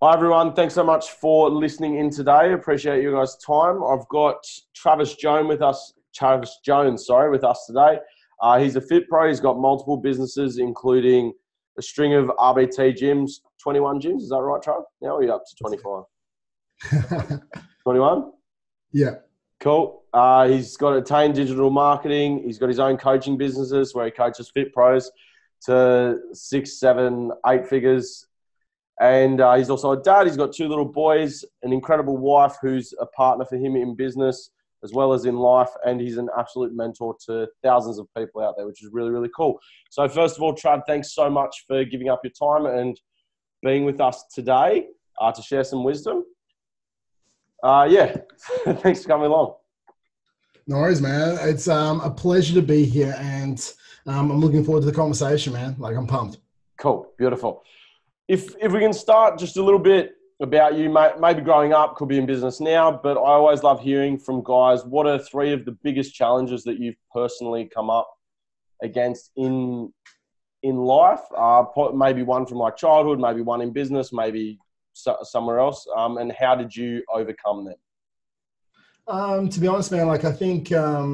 Hi, everyone. Thanks so much for listening in today. Appreciate you guys' time. I've got Travis Jones with us today. He's a fit pro. He's got multiple businesses, including a string of RBT gyms, 21 gyms. Is that right, Trav? Now are you up to 25? 21? Yeah. Cool. He's got Attain Digital Marketing. He's got his own coaching businesses where he coaches fit pros to 6, 7, 8 figures. And he's also a dad. He's got 2 little boys, an incredible wife who's a partner for him in business as well as in life. And he's an absolute mentor to thousands of people out there, which is really, really cool. So first of all, Trav, thanks so much for giving up your time and being with us today to share some wisdom. Thanks for coming along. No worries, man. It's a pleasure to be here, and I'm looking forward to the conversation, man. Like, I'm pumped. Cool. Beautiful. If we can start just a little bit about you, maybe growing up, could be in business now, but I always love hearing from guys, what are 3 of the biggest challenges that you've personally come up against in life? Maybe one from like childhood, maybe one in business, maybe somewhere else. And how did you overcome them? To be honest, man, like I think,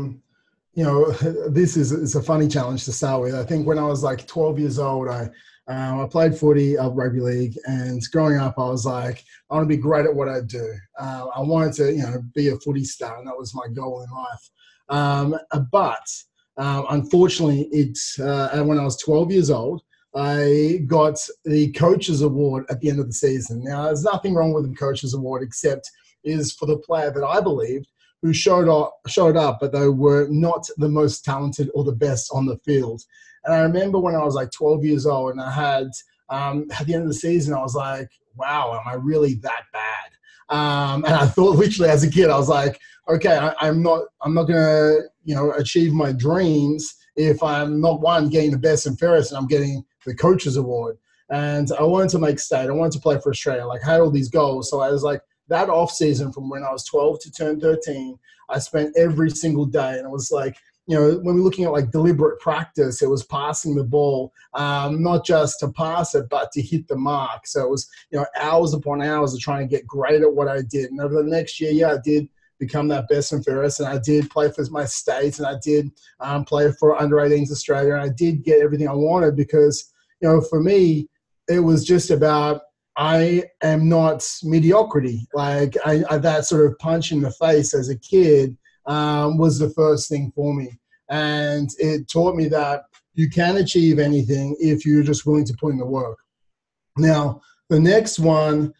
this is a funny challenge to start with. I think when I was like 12 years old, I played footy, rugby league, and growing up, I was like, I want to be great at what I do. I wanted to, be a footy star, and that was my goal in life. But unfortunately, when I was 12 years old, I got the Coaches Award at the end of the season. Now, there's nothing wrong with the Coaches Award except is for the player that I believed who showed up, but they were not the most talented or the best on the field. And I remember when I was like 12 years old and I had, at the end of the season, I was like, wow, am I really that bad? And I thought literally as a kid, I was like, okay, I'm not going to, achieve my dreams if I'm not getting the best and fairest and I'm getting the Coaches Award. And I wanted to make state. I wanted to play for Australia. Like, I had all these goals. So I was like, that off season from when I was 12 to turn 13, I spent every single day. And it was like, when we're looking at like deliberate practice, it was passing the ball, not just to pass it, but to hit the mark. So it was, hours upon hours of trying to get great at what I did. And over the next year, I did become that best and fairest. And I did play for my state, and I did play for under 18s Australia. And I did get everything I wanted because, for me, it was just about, I am not mediocrity. Like that sort of punch in the face as a kid was the first thing for me. And it taught me that you can achieve anything if you're just willing to put in the work. Now, the next one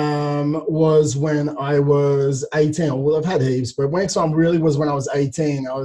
was when I was 18. Well, I've had heaps, but next one really was when I was 18. I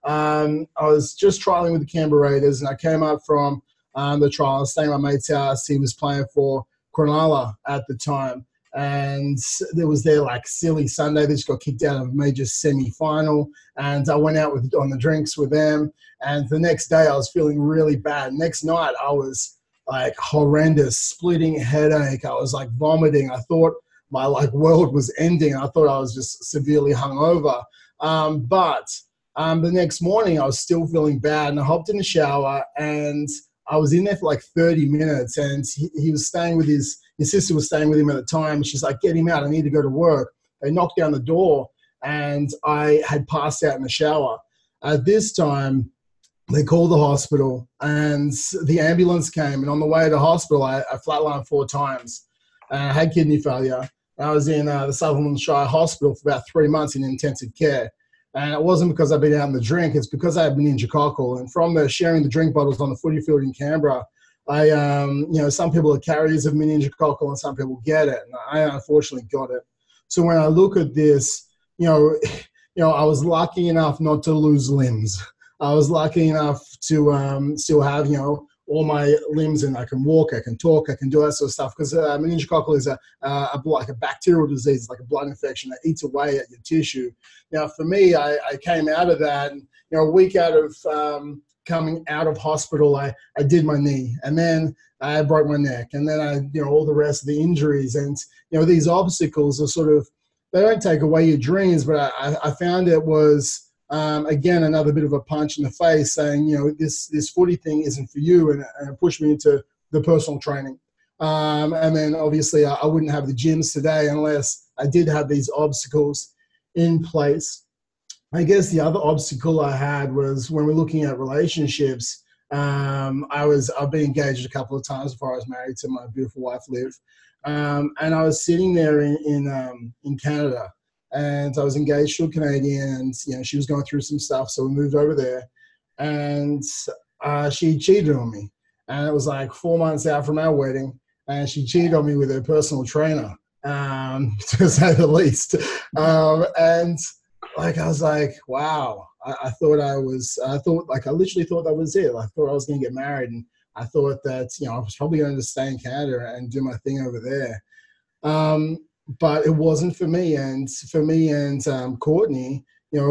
was just trialing with the Canberra Raiders, and I came up from the trial. I was staying at my mate's house. He was playing for Cronulla at the time, and there was their like silly Sunday. They just got kicked out of a major semi-final, and I went out on the drinks with them. And the next day I was feeling really bad. Next night I was like horrendous, splitting headache. I was like vomiting. I thought my like world was ending. I thought I was just severely hungover. But the next morning I was still feeling bad, and I hopped in the shower, and I was in there for like 30 minutes, and he was staying with his sister was staying with him at the time. She's like, get him out. I need to go to work. They knocked down the door, and I had passed out in the shower. At this time, they called the hospital, and the ambulance came. And on the way to the hospital, I flatlined 4 times. I had kidney failure. I was in the Sutherland Shire Hospital for about 3 months in intensive care. And it wasn't because I'd been out in the drink. It's because I had meningococcal. And from sharing the drink bottles on the footy field in Canberra, some people are carriers of meningococcal and some people get it. And I unfortunately got it. So when I look at this, I was lucky enough not to lose limbs. I was lucky enough to still have, all my limbs, and I can walk, I can talk, I can do that sort of stuff. Because meningococcal is like a bacterial disease, it's like a blood infection that eats away at your tissue. Now, for me, I came out of that, and a week out of coming out of hospital, I did my knee, and then I broke my neck, and then all the rest of the injuries, and these obstacles are sort of, they don't take away your dreams, but I found it was. Again, another bit of a punch in the face saying, this footy thing isn't for you, and it pushed me into the personal training. And then obviously I wouldn't have the gyms today unless I did have these obstacles in place. I guess the other obstacle I had was when we're looking at relationships. I've been engaged a couple of times before I was married to my beautiful wife, Liv. And I was sitting there in Canada, and I was engaged to a Canadian, and, you know, she was going through some stuff. So we moved over there, and she cheated on me. And it was like 4 months out from our wedding, and she cheated on me with her personal trainer, to say the least. And like, I was like, wow, I literally thought that was it. I thought I was going to get married, and I thought that, you know, I was probably going to stay in Canada and do my thing over there. But it wasn't for me. And Courtney,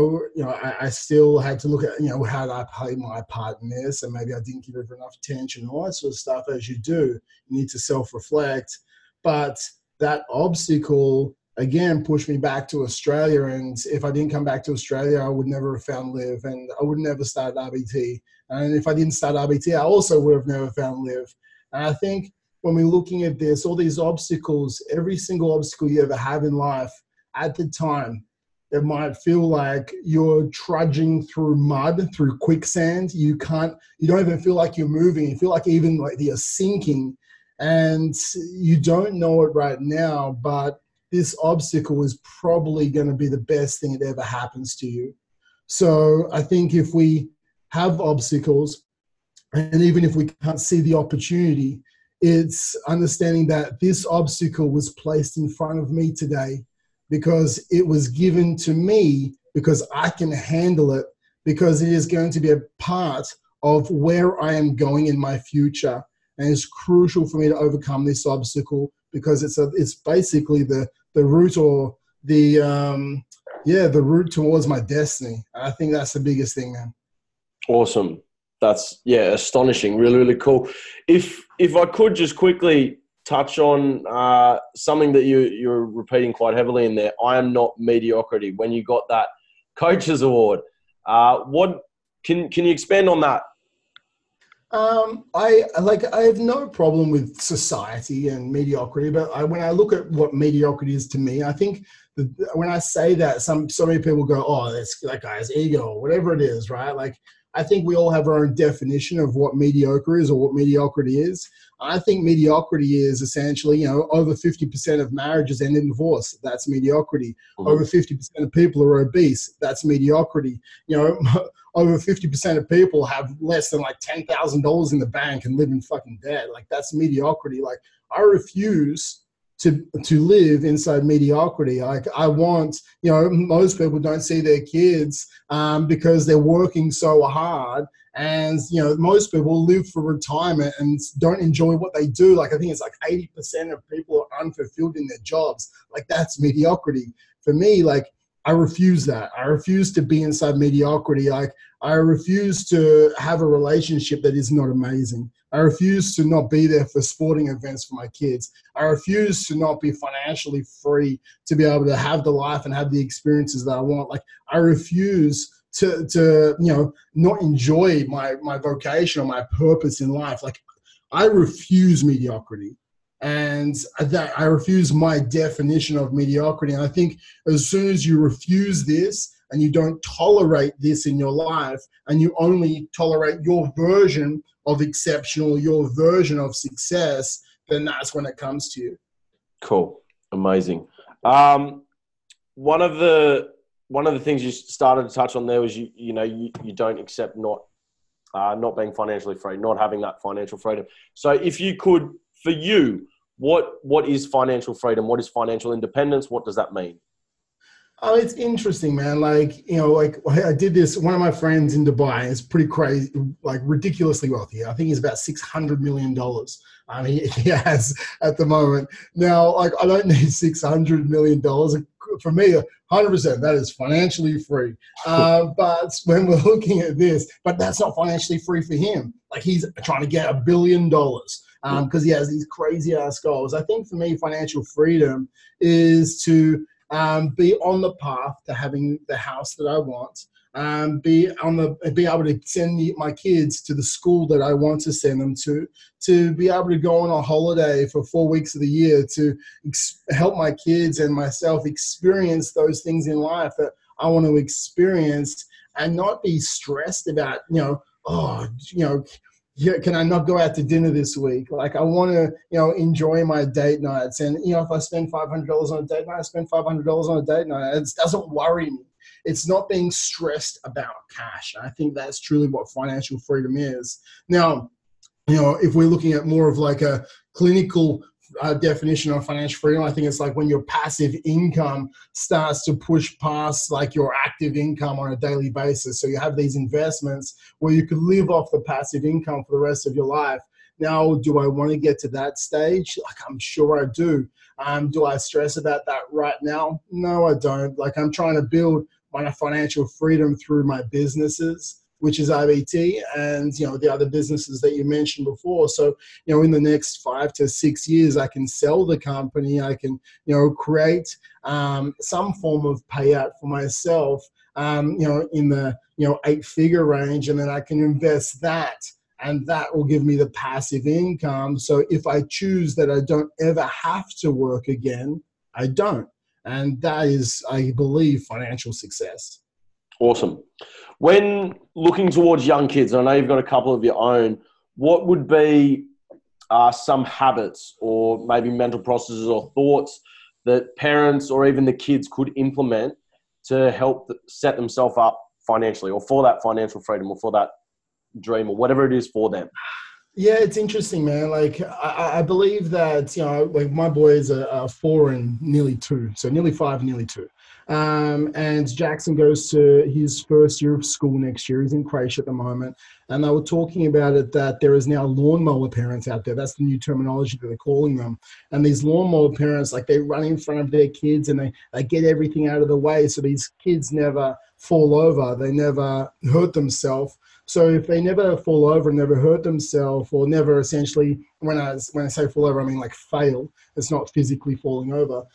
I still had to look at, you know, how did I play my part in this? And maybe I didn't give her enough attention, all that sort of stuff. As you do, you need to self-reflect. But that obstacle, again, pushed me back to Australia. And if I didn't come back to Australia, I would never have found Liv, and I would never start RBT. And if I didn't start RBT, I also would have never found Liv. And I think when we're looking at this, all these obstacles, every single obstacle you ever have in life, at the time, it might feel like you're trudging through mud, through quicksand. You don't even feel like you're moving. You feel like even like you're sinking, and you don't know it right now, but this obstacle is probably going to be the best thing that ever happens to you. So I think if we have obstacles, and even if we can't see the opportunity, it's understanding that this obstacle was placed in front of me today because it was given to me, because I can handle it, because it is going to be a part of where I am going in my future. And it's crucial for me to overcome this obstacle, because it's basically the route, or the route towards my destiny. I think that's the biggest thing, man. Awesome. That's, astonishing. Really, really cool. If I could just quickly touch on something that you're repeating quite heavily in there, I am not mediocrity. When you got that Coaches Award, what can you expand on that? I have no problem with society and mediocrity, but when I look at what mediocrity is to me, I think that when I say that, so many people go, "Oh, that guy's ego," or whatever it is, right? Like, I think we all have our own definition of what mediocre is, or what mediocrity is. I think mediocrity is essentially, you know, over 50% of marriages end in divorce. That's mediocrity. Mm-hmm. Over 50% of people are obese. That's mediocrity. You know, over 50% of people have less than like $10,000 in the bank and live in fucking debt. Like, that's mediocrity. Like, I refuse to live inside mediocrity. Like, I want, you know, most people don't see their kids because they're working so hard. And, you know, most people live for retirement and don't enjoy what they do. Like, I think it's like 80% of people are unfulfilled in their jobs. Like, that's mediocrity. For me, like, I refuse that. I refuse to be inside mediocrity. Like, I refuse to have a relationship that is not amazing. I refuse to not be there for sporting events for my kids. I refuse to not be financially free to be able to have the life and have the experiences that I want. Like, I refuse to you know, not enjoy my vocation or my purpose in life. Like, I refuse mediocrity. And that I refuse my definition of mediocrity. And I think as soon as you refuse this and you don't tolerate this in your life, and you only tolerate your version of exceptional, your version of success, then that's when it comes to you. Cool. Amazing. One of the things you started to touch on there was you don't accept not being financially free, not having that financial freedom. So if you could, for you, what is financial freedom? What is financial independence? What does that mean? Oh, it's interesting, man. Like, you know, like I did this, one of my friends in Dubai is pretty crazy, like ridiculously wealthy. I think he's about $600 million. He has at the moment. Now, like, I don't need $600 million. For me, 100%, that is financially free. But when we're looking at this, but that's not financially free for him. Like, he's trying to get $1 billion. Because he has these crazy ass goals. I think for me, financial freedom is to be on the path to having the house that I want. be able to send my kids to the school that I want to send them to be able to go on a holiday for 4 weeks of the year, to help my kids and myself experience those things in life that I want to experience, and not be stressed about, yeah, can I not go out to dinner this week? Like, I want to, enjoy my date nights. And, if I spend $500 on a date night, I spend $500 on a date night. It doesn't worry me. It's not being stressed about cash. I think that's truly what financial freedom is. Now, if we're looking at more of like a clinical definition of financial freedom, I think it's like when your passive income starts to push past like your active income on a daily basis. So you have these investments where you could live off the passive income for the rest of your life. Now, do I want to get to that stage? Like, I'm sure I do. Do I stress about that right now? No, I don't. Like, I'm trying to build my financial freedom through my businesses, which is IBT, and the other businesses that you mentioned before. So in the next 5 to 6 years, I can sell the company. I can create some form of payout for myself, in the 8-figure range, and then I can invest that, and that will give me the passive income. So if I choose that I don't ever have to work again, I don't, and that is, I believe, financial success. Awesome. When looking towards young kids, I know you've got a couple of your own, what would be some habits or maybe mental processes or thoughts that parents or even the kids could implement to help set themselves up financially, or for that financial freedom, or for that dream, or whatever it is for them? Yeah, it's interesting, man. Like, I believe that, like, my boys are 4 and nearly 2. So nearly 5, nearly 2. And Jackson goes to his first year of school next year. He's in creche at the moment. And they were talking about it, that there is now lawnmower parents out there. That's the new terminology that they're calling them. And these lawnmower parents, like, they run in front of their kids and they get everything out of the way. So these kids never fall over. They never hurt themselves. So if they never fall over and never hurt themselves, or never essentially, when I say fall over, I mean like fail. It's not physically falling over.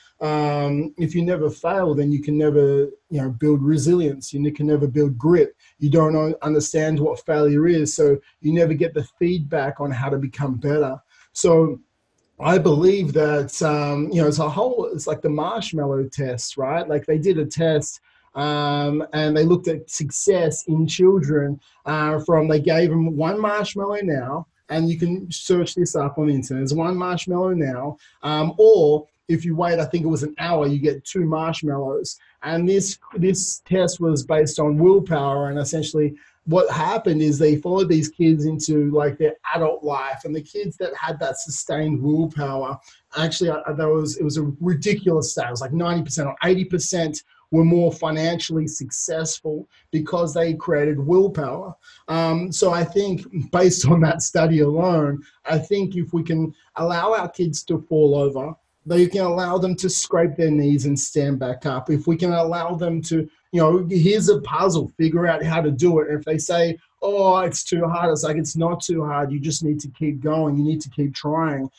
If you never fail, then you can never, build resilience. You can never build grit. You don't understand what failure is, so you never get the feedback on how to become better. So I believe that, it's like the marshmallow test, right? Like, they did a test, and they looked at success in children they gave them 1 marshmallow now, and you can search this up on the internet. There's 1 marshmallow now, or if you wait, I think it was an hour, you get 2 marshmallows. And this test was based on willpower, and essentially what happened is they followed these kids into like their adult life, and the kids that had that sustained willpower, actually, it was a ridiculous stat. It was like 90% or 80% were more financially successful because they created willpower. So I think, based on that study alone, I think if we can allow our kids to fall over, they can allow them to scrape their knees and stand back up. If we can allow them to, here's a puzzle, figure out how to do it. And if they say, oh, it's too hard, it's like, it's not too hard. You just need to keep going. You need to keep trying.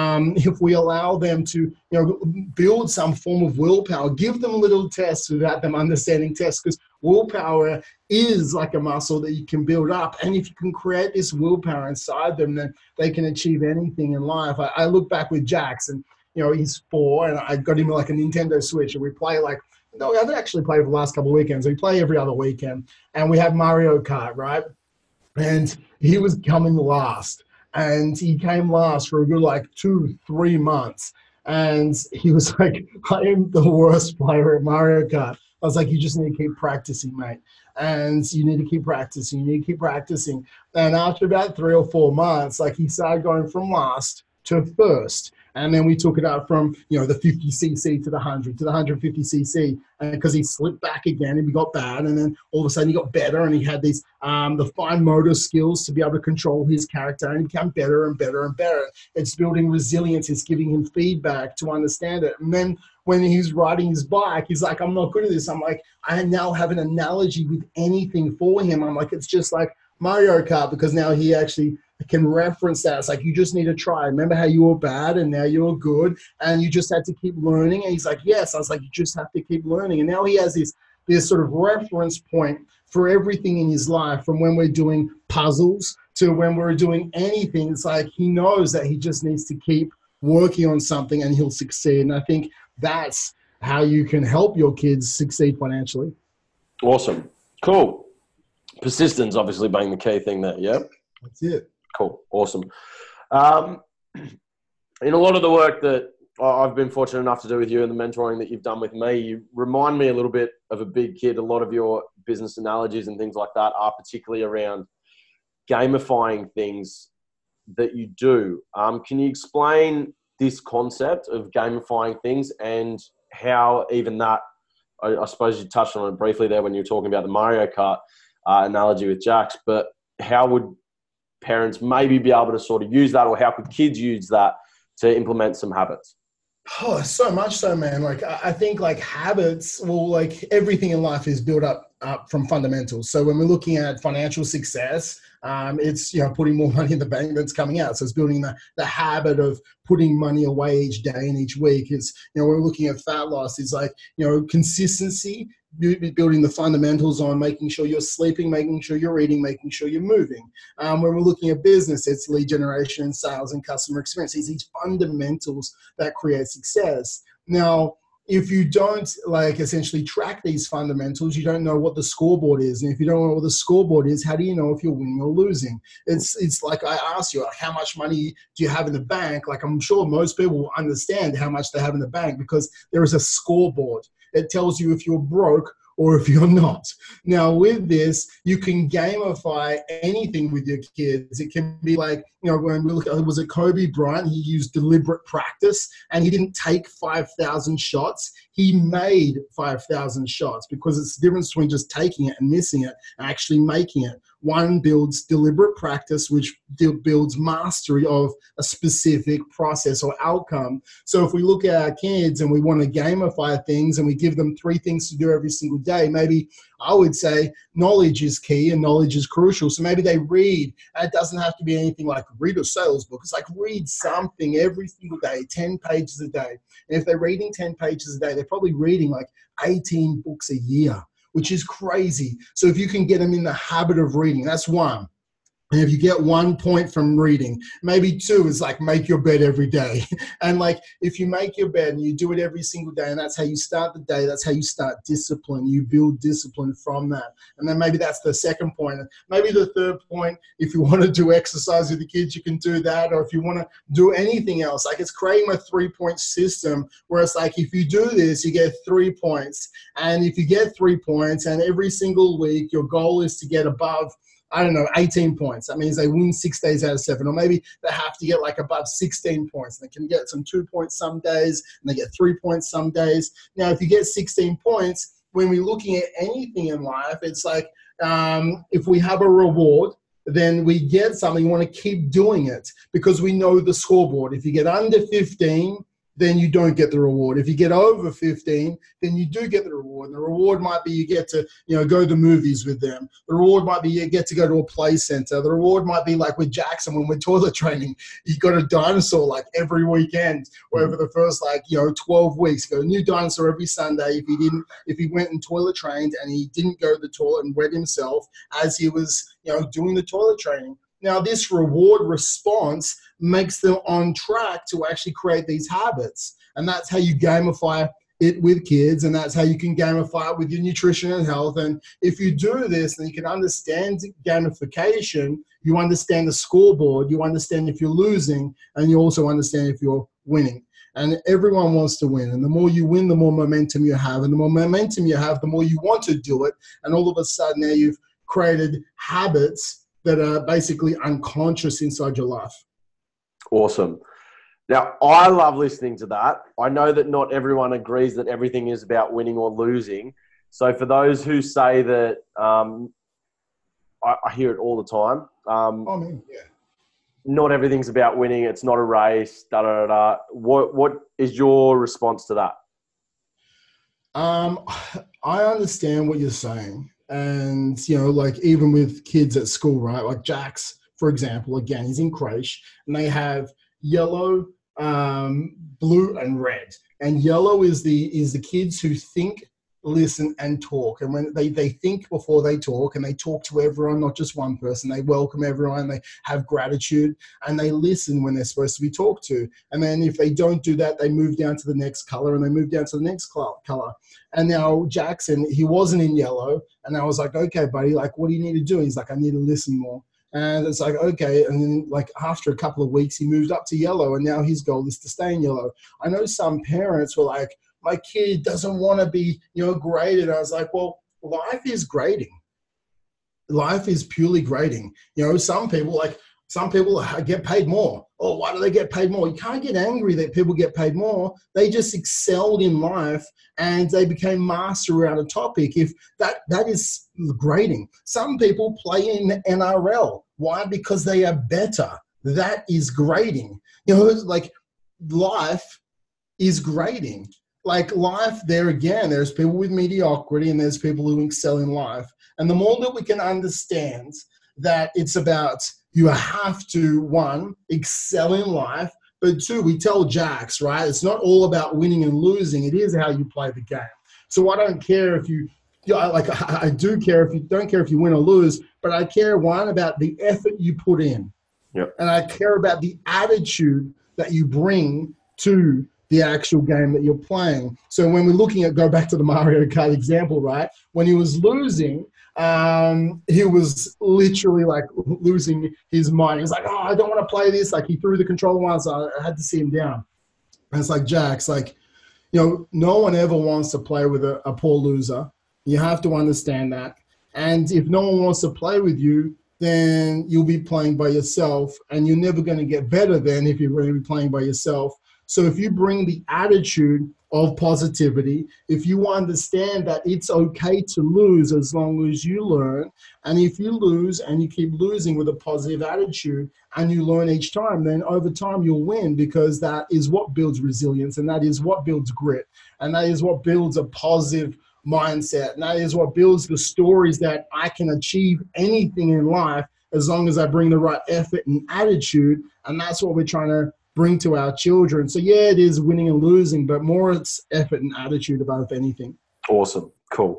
If we allow them to, build some form of willpower, give them little tests without them understanding tests, because willpower is like a muscle that you can build up. And if you can create this willpower inside them, then they can achieve anything in life. I look back with Jackson. He's 4, and I got him like a Nintendo Switch, and we play like, no, we haven't actually played for the last couple of weekends. We play every other weekend, and we have Mario Kart, right? And he was coming last, and he came last for a good like 2-3 months. And he was like, I am the worst player at Mario Kart. I was like, you just need to keep practicing, mate. And you need to keep practicing. You need to keep practicing. And after about 3 or 4 months, like, he started going from last to first. And then we took it up from, the 50cc to the 100 to the 150cc, and because he slipped back again and he got bad, and then all of a sudden he got better, and he had these the fine motor skills to be able to control his character, and he became better and better and better. It's building resilience. It's giving him feedback to understand it. And then when he's riding his bike, he's like, I'm not good at this. I'm like, I now have an analogy with anything for him. I'm like, it's just like Mario Kart, because now he actually can reference that. It's like, you just need to try. Remember how you were bad and now you're good, and you just had to keep learning? And he's like, yes. I was like, you just have to keep learning. And now he has this sort of reference point for everything in his life, from when we're doing puzzles to when we're doing anything. It's like he knows that he just needs to keep working on something and he'll succeed. And I think that's how you can help your kids succeed financially. Awesome. Cool. Persistence obviously being the key thing there. Yeah. That's it. Cool. Awesome. In a lot of the work that I've been fortunate enough to do with you and the mentoring that you've done with me, you remind me a little bit of a big kid. A lot of your business analogies and things like that are particularly around gamifying things that you do. Can you explain this concept of gamifying things and how even that, I suppose you touched on it briefly there when you were talking about the Mario Kart analogy with Jax, but how would parents maybe be able to sort of use that, or how could kids use that to implement some habits? Oh, so much so, man. Like, I think like habits, well, like everything in life is built up from fundamentals. So when we're looking at financial success, it's, putting more money in the bank that's coming out. So it's building the habit of putting money away each day and each week. It's, when we're looking at fat loss, it's like, consistency, building the fundamentals on making sure you're sleeping, making sure you're eating, making sure you're moving. When we're looking at business, it's lead generation, sales, and customer experience. It's these fundamentals that create success. Now, if you don't essentially track these fundamentals, you don't know what the scoreboard is. And if you don't know what the scoreboard is, how do you know if you're winning or losing? It's like I asked you, how much money do you have in the bank? Like, I'm sure most people will understand how much they have in the bank because there is a scoreboard. It tells you if you're broke or if you're not. Now, with this, you can gamify anything with your kids. It can be like, when we look at, was it Kobe Bryant? He used deliberate practice and he didn't take 5,000 shots. He made 5,000 shots, because it's the difference between just taking it and missing it and actually making it. One builds deliberate practice, which builds mastery of a specific process or outcome. So if we look at our kids and we want to gamify things and we give them 3 things to do every single day, maybe I would say knowledge is key and knowledge is crucial. So maybe they read, and it doesn't have to be anything like read a sales book. It's like read something every single day, 10 pages a day. And if they're reading 10 pages a day, they're probably reading like 18 books a year, which is crazy. So if you can get them in the habit of reading, that's one. And if you get 1 point from reading, maybe 2 is like make your bed every day. And like if you make your bed and you do it every single day, and that's how you start the day, that's how you start discipline. You build discipline from that. And then maybe that's the second point. And maybe the third point, if you want to do exercise with the kids, you can do that. Or if you want to do anything else, like it's creating a 3-point system where it's like if you do this, you get 3 points. And if you get 3 points and every single week your goal is to get above 18 points. That means they win 6 days out of 7. Or maybe they have to get like above 16 points. They can get some 2 points some days, and they get 3 points some days. Now, if you get 16 points, when we're looking at anything in life, it's like if we have a reward, then we get something, we want to keep doing it because we know the scoreboard. If you get under 15, then you don't get the reward. If you get over 15, then you do get the reward. And the reward might be you get to, go to the movies with them. The reward might be you get to go to a play center. The reward might be like with Jackson when we're toilet training. He got a dinosaur like every weekend or over the first 12 weeks. Got a new dinosaur every Sunday. If he went and toilet trained and he didn't go to the toilet and wet himself as he was, doing the toilet training. Now, this reward response makes them on track to actually create these habits. And that's how you gamify it with kids. And that's how you can gamify it with your nutrition and health. And if you do this, then you can understand gamification. You understand the scoreboard. You understand if you're losing. And you also understand if you're winning. And everyone wants to win. And the more you win, the more momentum you have. And the more momentum you have, the more you want to do it. And all of a sudden now you've created habits that are basically unconscious inside your life. Awesome. Now, I love listening to that. I know that not everyone agrees that everything is about winning or losing. So for those who say that, I hear it all the time. Not everything's about winning. It's not a race. What is your response to that? I understand what you're saying. And, even with kids at school, right? Like Jax, for example, again, he's in creche and they have yellow, blue and red. And yellow is the kids who think listen, and talk. And when they think before they talk, and they talk to everyone, not just one person, they welcome everyone, they have gratitude, and they listen when they're supposed to be talked to. And then if they don't do that, they move down to the next color, and they move down to the next color. And now Jackson, he wasn't in yellow. And I was like, okay, buddy, like, what do you need to do? And he's like, I need to listen more. And it's like, okay. And then like after a couple of weeks, he moved up to yellow, and now his goal is to stay in yellow. I know some parents were like, my kid doesn't want to be, graded. I was like, well, life is grading. Life is purely grading. Some people get paid more. Oh, why do they get paid more? You can't get angry that people get paid more. They just excelled in life and they became master around a topic. If that is grading. Some people play in NRL. Why? Because they are better. That is grading. Like life is grading. Like life, there again, there's people with mediocrity and there's people who excel in life. And the more that we can understand that it's about, you have to, one, excel in life, but two, we tell Jax, right? It's not all about winning and losing. It is how you play the game. So I don't care if I do care if you don't care if you win or lose, but I care, one, about the effort you put in. Yep. And I care about the attitude that you bring to the actual game that you're playing. So when we're looking at, go back to the Mario Kart example, right? When he was losing, he was literally like losing his mind. He was like, oh, I don't want to play this. Like he threw the controller once, so I had to sit him down. And it's like, Jax, like, no one ever wants to play with a poor loser. You have to understand that. And if no one wants to play with you, then you'll be playing by yourself, and you're never going to get better than if you're going to be playing by yourself. So if you bring the attitude of positivity, if you understand that it's okay to lose as long as you learn, and if you lose and you keep losing with a positive attitude and you learn each time, then over time you'll win, because that is what builds resilience, and that is what builds grit, and that is what builds a positive mindset, and that is what builds the stories that I can achieve anything in life as long as I bring the right effort and attitude. And that's what we're trying to bring to our children. So yeah, it is winning and losing, but more it's effort and attitude above anything. Awesome. Cool.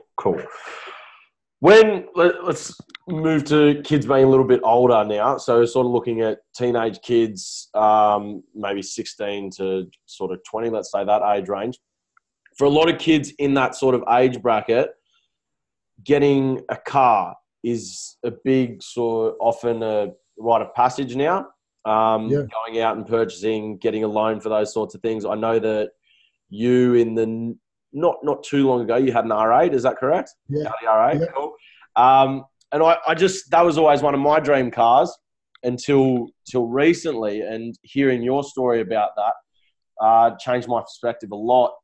Let's move to kids being a little bit older now. So sort of looking at teenage kids, maybe 16 to sort of 20, let's say that age range. For a lot of kids in that sort of age bracket, getting a car is a big often a rite of passage now. Going out and purchasing, getting a loan for those sorts of things. I know that you not too long ago, you had an R8, is that correct? Yeah. The R8, yeah. Cool. And I just, that was always one of my dream cars until recently, and hearing your story about that changed my perspective a lot.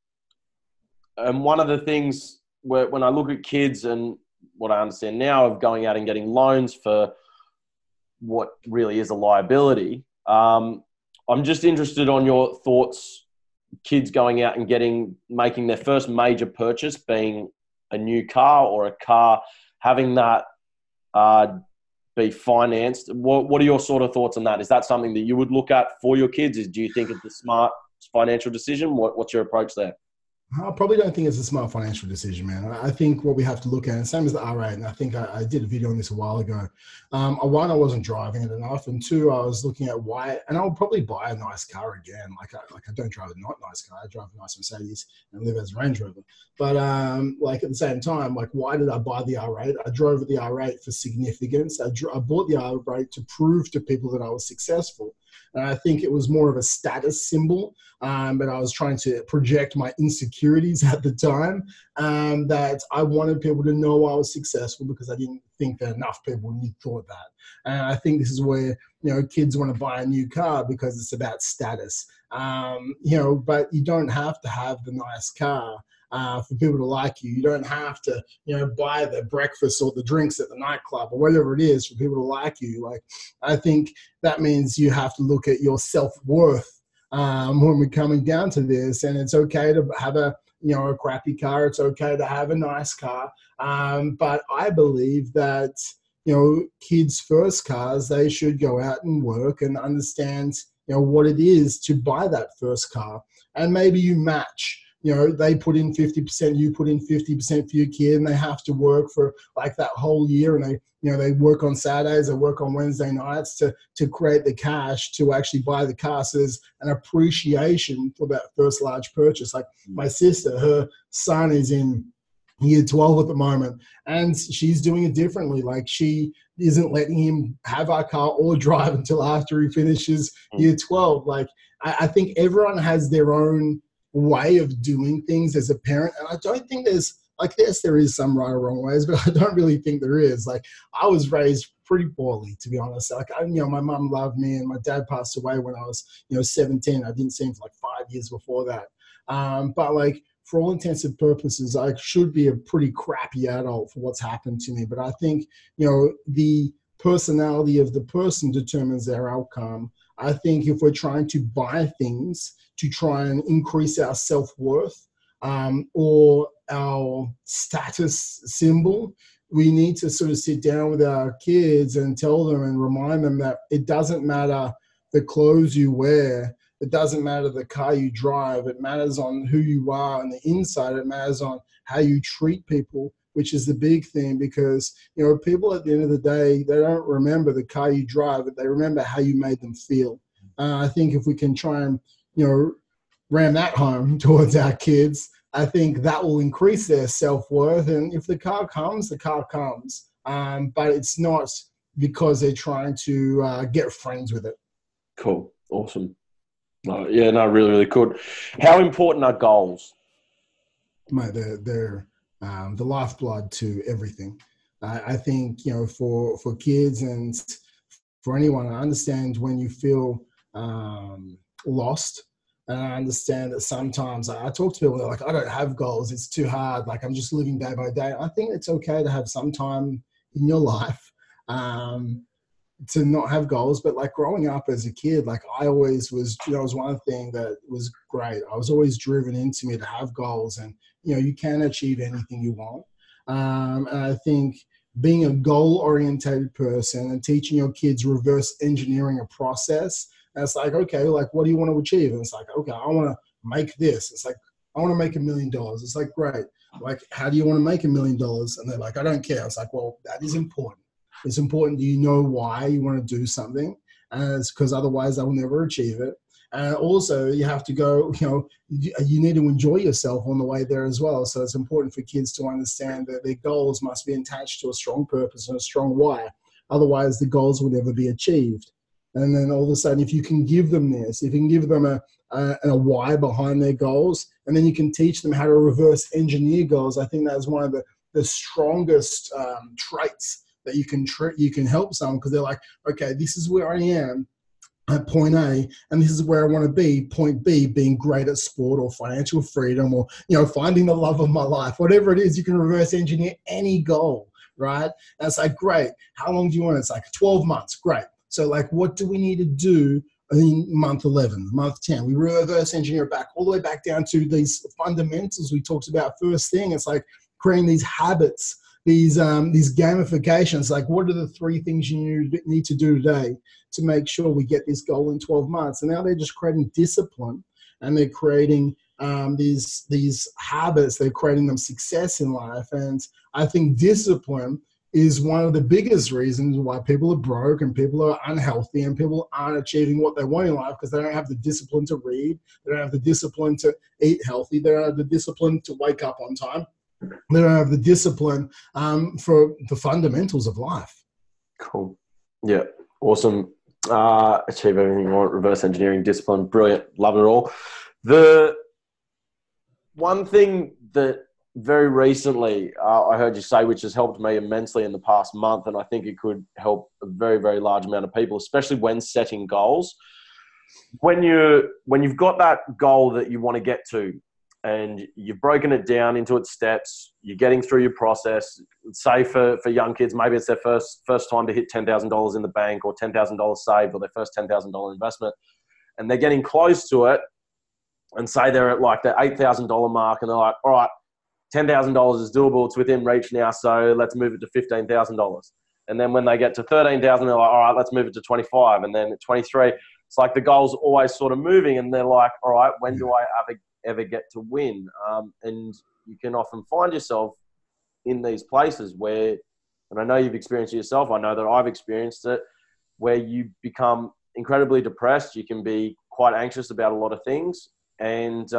And one of the things when I look at kids and what I understand now of going out and getting loans for what really is a liability, I'm just interested on your thoughts, kids going out and making their first major purchase being a new car, or a car, having that be financed. What are your sort of thoughts on that? Is that something that you would look at for your kids? Do you think it's a smart financial decision? What's your approach there? I probably don't think it's a smart financial decision, man. I think what we have to look at, and same as the R8, and I think I did a video on this a while ago. One, I wasn't driving it enough, and two, I was looking at why, and I'll probably buy a nice car again. Like I don't drive a not nice car. I drive a nice Mercedes and live as a Range Rover. But like at the same time, like why did I buy the R8? I drove the R8 for significance. I bought the R8 to prove to people that I was successful. And I think it was more of a status symbol, but I was trying to project my insecurities at the time, that I wanted people to know I was successful, because I didn't think that enough people thought that. And I think this is where, kids want to buy a new car because it's about status, but you don't have to have the nice car for people to like you. You don't have to, buy the breakfast or the drinks at the nightclub or whatever it is for people to like you. Like, I think that means you have to look at your self-worth when we're coming down to this. And it's okay to have a crappy car. It's okay to have a nice car. But I believe that, kids' first cars, they should go out and work and understand, what it is to buy that first car. And maybe you match they put in 50%, you put in 50% for your kid, and they have to work for like that whole year, and they work on Saturdays, they work on Wednesday nights to create the cash to actually buy the car. So there's an appreciation for that first large purchase. Like my sister, her son is in year 12 at the moment, and she's doing it differently. Like, she isn't letting him have our car or drive until after he finishes year 12. Like, I think everyone has their own way of doing things as a parent, and I don't think there's like, yes, there is some right or wrong ways, but I don't really think there is. Like, I was raised pretty poorly, to be honest. Like, my mum loved me, and my dad passed away when I was 17. I didn't see him for like 5 years before that. But like, for all intents and purposes, I should be a pretty crappy adult for what's happened to me. But I think, the personality of the person determines their outcome. I think if we're trying to buy things to try and increase our self-worth or our status symbol, we need to sort of sit down with our kids and tell them and remind them that it doesn't matter the clothes you wear. It doesn't matter the car you drive. It matters on who you are on the inside. It matters on how you treat people, which is the big thing, because, people at the end of the day, they don't remember the car you drive, but they remember how you made them feel. I think if we can try and, ram that home towards our kids, I think that will increase their self-worth. And if the car comes, the car comes. But it's not because they're trying to get friends with it. Cool. Awesome. Really, really good. How important are goals? Mate, they're the lifeblood to everything. I think, for kids and for anyone, I understand when you feel lost. And I understand that sometimes I talk to people, they're like, I don't have goals. It's too hard. Like, I'm just living day by day. I think it's okay to have some time in your life to not have goals. But like, growing up as a kid, like, I always was, was one thing that was great. I was always driven into me to have goals, and, you can achieve anything you want. And I think being a goal-orientated person and teaching your kids reverse engineering a process, and it's like, okay, like, what do you want to achieve? And it's like, okay, I want to make this. It's like, I want to make $1 million. It's like, great. Like, how do you want to make $1 million? And they're like, I don't care. It's like, well, that is important. It's important. Do you know why you want to do something? And it's because otherwise I will never achieve it. And also, you have to go, you need to enjoy yourself on the way there as well. So it's important for kids to understand that their goals must be attached to a strong purpose and a strong why. Otherwise, the goals will never be achieved. And then all of a sudden, if you can give them this, if you can give them a why behind their goals, and then you can teach them how to reverse engineer goals, I think that's one of the strongest traits that you can help someone, because they're like, okay, this is where I am at point A, and this is where I want to be, point B, being great at sport or financial freedom or, finding the love of my life, whatever it is, you can reverse engineer any goal, right? And it's like, great, how long do you want it? It's like 12 months, great. So like, what do we need to do in month 11, month 10? We reverse engineer it back all the way back down to these fundamentals we talked about first thing. It's like creating these habits, these gamifications. Like, what are the 3 things you need to do today to make sure we get this goal in 12 months? And now they're just creating discipline, and they're creating these habits. They're creating them success in life. And I think discipline is one of the biggest reasons why people are broke and people are unhealthy and people aren't achieving what they want in life, because they don't have the discipline to read. They don't have the discipline to eat healthy. They don't have the discipline to wake up on time. They don't have the discipline for the fundamentals of life. Cool. Yeah. Awesome. Achieve everything you want. Reverse engineering, discipline. Brilliant. Love it all. The one thing that very recently I heard you say, which has helped me immensely in the past month, and I think it could help a very, very large amount of people, especially when setting goals. When you've got that goal that you want to get to, and you've broken it down into its steps, you're getting through your process. Say for young kids, maybe it's their first time to hit $10,000 in the bank, or $10,000 saved, or their first $10,000 investment, and they're getting close to it, and say they're at like the $8,000 mark, and they're like, all right, $10,000 is doable. It's within reach now, so let's move it to $15,000. And then when they get to 13,000, they're like, all right, let's move it to 25. And then at 23, it's like the goal's always sort of moving, and they're like, all right, when do I ever get to win. And you can often find yourself in these places where, and I know you've experienced it yourself, I know that I've experienced it, where you become incredibly depressed. You can be quite anxious about a lot of things. And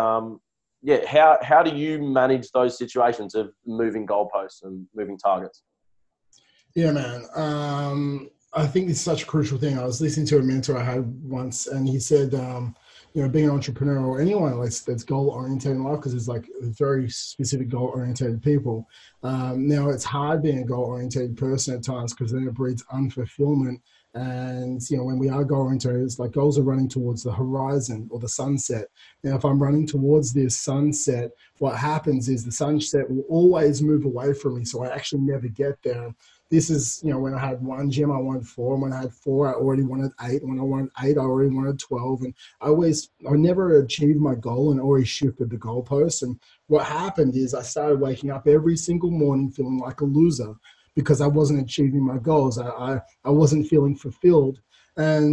how do you manage those situations of moving goalposts and moving targets? Yeah, man. I think it's such a crucial thing. I was listening to a mentor I had once, and he said, being an entrepreneur or anyone that's goal-oriented in life, because it's like very specific goal-oriented people. Now, it's hard being a goal-oriented person at times because then it breeds unfulfillment. And, when we are goal-oriented, it's like goals are running towards the horizon or the sunset. Now, if I'm running towards this sunset, what happens is the sunset will always move away from me, so I actually never get there. This is, when I had one gym, I wanted 4. And when I had 4, I already wanted 8. When I wanted 8, I already wanted 12. And I never achieved my goal and always shifted the goalposts. And what happened is I started waking up every single morning feeling like a loser because I wasn't achieving my goals. I wasn't feeling fulfilled. And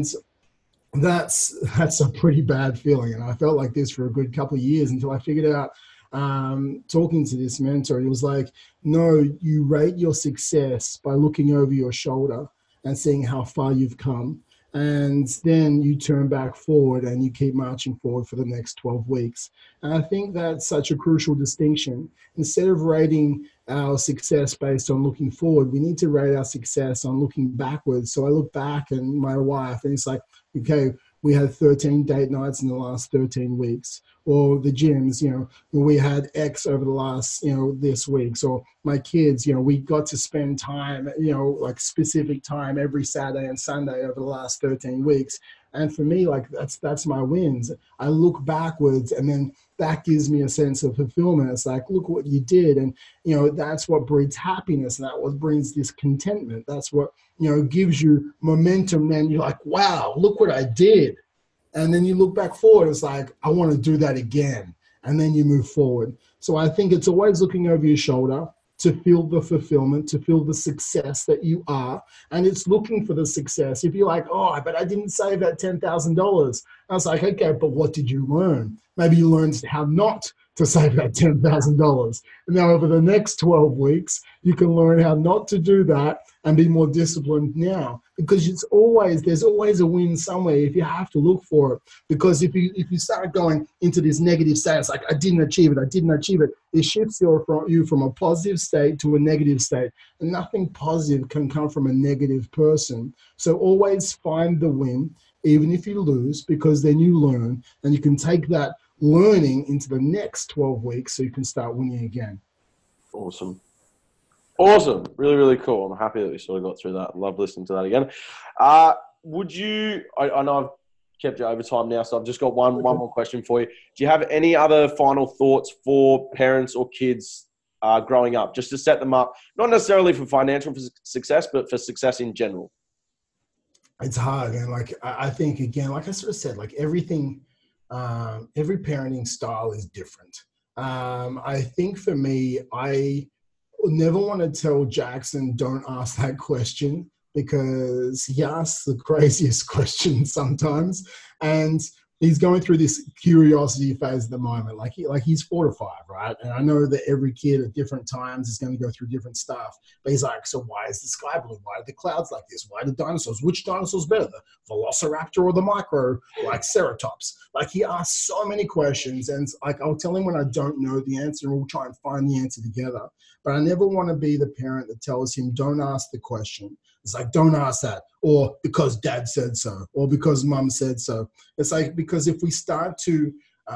that's a pretty bad feeling. And I felt like this for a good couple of years until I figured out, talking to this mentor, he was like, no, you rate your success by looking over your shoulder and seeing how far you've come. And then you turn back forward and you keep marching forward for the next 12 weeks. And I think that's such a crucial distinction. Instead of rating our success based on looking forward, we need to rate our success on looking backwards. So I look back and my wife, and it's like, okay, we had 13 date nights in the last 13 weeks. Or the gyms, we had X over the last, this week. So my kids, we got to spend time, like specific time every Saturday and Sunday over the last 13 weeks. And for me, like that's my wins. I look backwards and then that gives me a sense of fulfillment. It's like, look what you did. And, that's what breeds happiness. And that's what brings this contentment. That's what, gives you momentum. Then you're like, wow, look what I did. And then you look back forward, it's like, I want to do that again. And then you move forward. So I think it's always looking over your shoulder to feel the fulfillment, to feel the success that you are. And it's looking for the success. If you're like, oh, but I didn't save that $10,000. I was like, okay, but what did you learn? Maybe you learned how not to save that $10,000. And now over the next 12 weeks, you can learn how not to do that and be more disciplined now, because there's always a win somewhere if you have to look for it. Because if you start going into this negative state, it's like, I didn't achieve it, it shifts you from a positive state to a negative state. And nothing positive can come from a negative person. So always find the win, even if you lose, because then you learn and you can take that learning into the next 12 weeks so you can start winning again. Awesome. Really, really cool. I'm happy that we sort of got through that. Love listening to that again. I know I've kept you over time now, so I've just got one more question for you. Do you have any other final thoughts for parents or kids growing up, just to set them up, not necessarily for financial success, but for success in general? It's hard. And I think, again, like I sort of said, like everything, every parenting style is different. I think for me, I never want to tell Jackson, don't ask that question, because he asks the craziest questions sometimes. And he's going through this curiosity phase at the moment. Like he's 4 to 5, right? And I know that every kid at different times is going to go through different stuff. But he's like, so why is the sky blue? Why are the clouds like this? Why are the dinosaurs? Which dinosaur's better, the Velociraptor or the micro, like Ceratops? Like he asks so many questions, and like I'll tell him when I don't know the answer, and we'll try and find the answer together. But I never want to be the parent that tells him, don't ask the question. It's like, don't ask that, or because dad said so, or because mom said so. It's like, because if we start to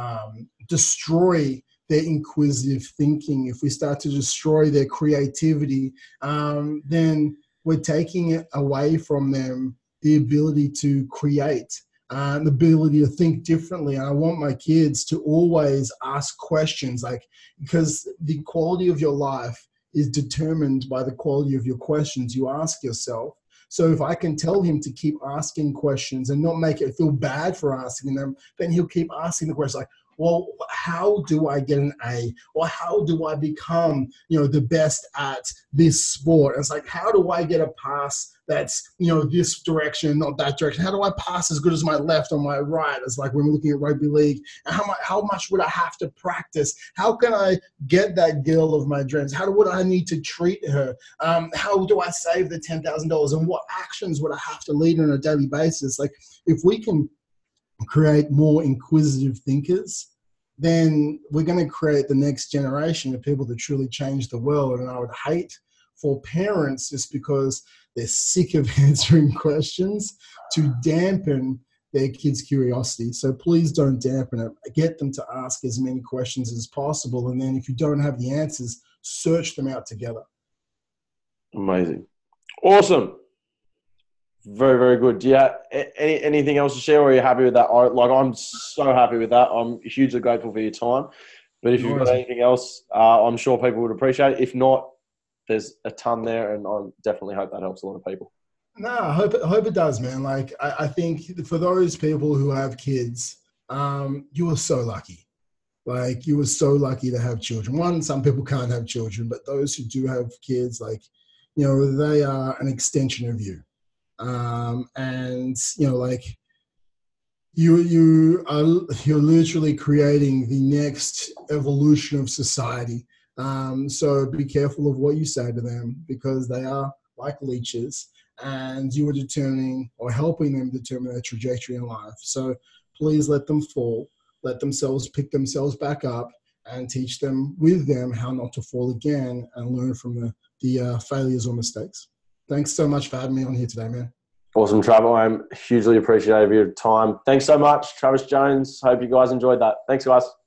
destroy their inquisitive thinking, if we start to destroy their creativity, then we're taking it away from them the ability to create, the ability to think differently. And I want my kids to always ask questions, like, because the quality of your life is determined by the quality of your questions you ask yourself. So if I can tell him to keep asking questions and not make it feel bad for asking them, then he'll keep asking the questions like, well, how do I get an A? Or how do I become, the best at this sport? And it's like, how do I get a pass that's, this direction, not that direction? How do I pass as good as my left or my right? It's like when we're looking at rugby league. And how much would I have to practice? How can I get that girl of my dreams? How would I need to treat her? How do I save the $10,000? And what actions would I have to lead on a daily basis? Like, if we can create more inquisitive thinkers, then we're going to create the next generation of people that truly change the world. And I would hate for parents, just because they're sick of answering questions, to dampen their kids' curiosity. So please don't dampen it. Get them to ask as many questions as possible. And then if you don't have the answers, search them out together. Amazing. Awesome. Very, very good. Do you have anything else to share, or are you happy with that? I'm so happy with that. I'm hugely grateful for your time. But if you've got anything else, I'm sure people would appreciate it. If not, there's a ton there, and I definitely hope that helps a lot of people. No, I hope it does, man. Like, I think for those people who have kids, you are so lucky. Like, you are so lucky to have children. One, some people can't have children, but those who do have kids, like, they are an extension of you. And like, you're literally creating the next evolution of society. So be careful of what you say to them, because they are like leeches, and you are determining or helping them determine their trajectory in life. So please let them fall, let themselves pick themselves back up, and teach them with them how not to fall again, and learn from the failures or mistakes. Thanks so much for having me on here today, man. Awesome, Travis. I'm hugely appreciative of your time. Thanks so much, Travis Jones. Hope you guys enjoyed that. Thanks, guys.